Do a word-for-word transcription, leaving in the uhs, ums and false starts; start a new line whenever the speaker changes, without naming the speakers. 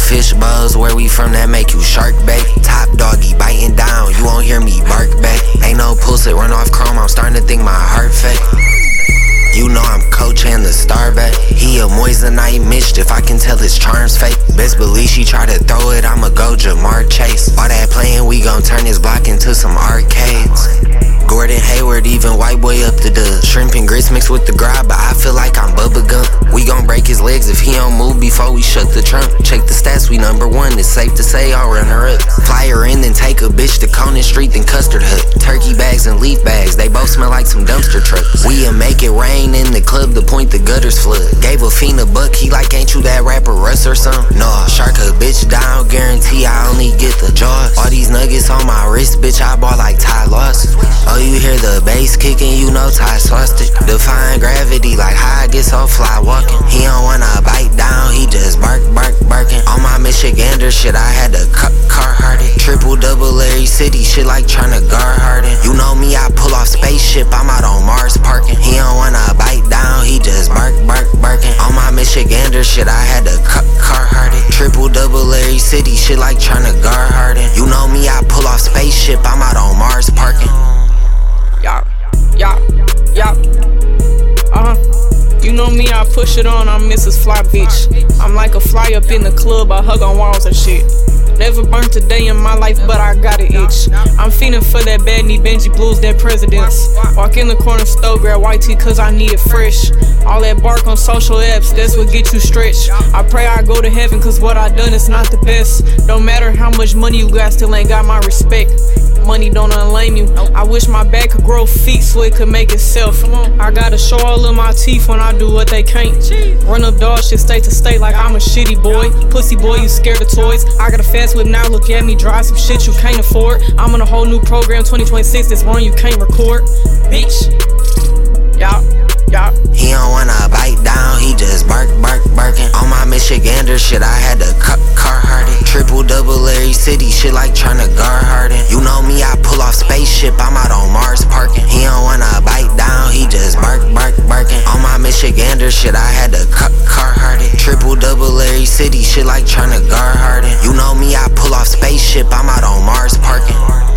fish buzz, where we from that make you shark bait. Top doggy biting down, you won't hear me bark back. Ain't no pulse, it run off chrome, I'm starting to think my heart fake. You know I'm Coach and the star back. He a Moissanite mischief, I can tell his charm's fake. Best believe she try to throw it, I'ma go Jamar Chase. All that playing, we gon' turn this block into some arcades. Gordon Hayward, even white boy up the dub. Shrimp and grits mixed with the grab, but I feel like I'm Bubba Gump. We gon' break his legs if he don't move before we shut the trunk. Check the stats, we number one, it's safe to say I'll run her up. Fly her in, then take a bitch to Conan Street, then Custard Hut. Turkey bags and leaf bags, they both smell like some dumpster trucks. We'll make it rain in the club, the point the gutters flood. Gave a fiend a buck, he like, ain't you that rapper Russ or something? Nah, shark a bitch down, guarantee I only get the jaws. All these nuggets on my wrist, bitch, I bought like Ty Loss. Oh, you hear the bass kicking, you know Ty Swastik. Defying gravity like how I get so fly walking. He don't wanna bite down, he just bark, bark, barking. On my Michigander shit, I had to cut Carhartt. Triple double Larry City shit like tryna guard Harden. You know me, I pull off spaceship, I'm out on Mars parking. He don't wanna bite down, he just bark, bark, barking. On my Michigander shit, I had to cut Carhartt. Triple double Larry City shit like tryna guard Harden. You know me, I pull off spaceship, I'm out on Mars parking.
Yeah, yeah, yeah. Uh huh. You know me, I push it on, I'm Missus Fly Bitch. I'm like a fly up in the club, I hug on walls and shit. Never burnt a day in my life, but I got an itch. I'm feeling for that bad knee Benji Blues, that presidents. Walk in the corner store, grab white tea cause I need it fresh. All that bark on social apps, that's what get you stretched. I pray I go to heaven cause what I done is not the best. Don't matter how much money you got, still ain't got my respect. Money don't unlame you. I wish my back could grow feet so it could make itself. I gotta show all of my teeth when I do what they can't. Run up dog shit state to state like I'm a shitty boy. Pussy boy, you scared of toys. I got a fast whip now, look at me, drive some shit you can't afford. I'm on a whole new program, twenty twenty-six, this one you can't record. Bitch. Yeah, yeah.
He don't wanna bite down, he just bark, bark, barking. On my Michigander shit, I had to cut Carhartt. Triple double Larry City shit like tryna guard Harden. You know me, I pull off spaceship, I'm out on Mars parking. He don't wanna bite down, he just bark, bark, barking. On my Michigander shit, I had to cut Carhartt. Triple double Larry City shit like tryna guard Harden. You know me, I pull off spaceship, I'm out on Mars parking.